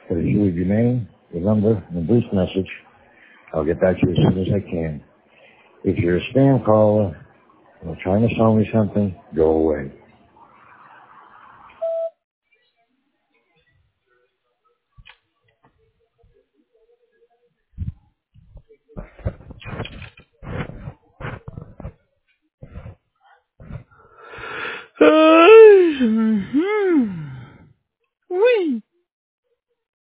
Please leave your name, your number, and a brief message. I'll get back to you as soon as I can. If you're a spam caller and trying to sell me something, go away.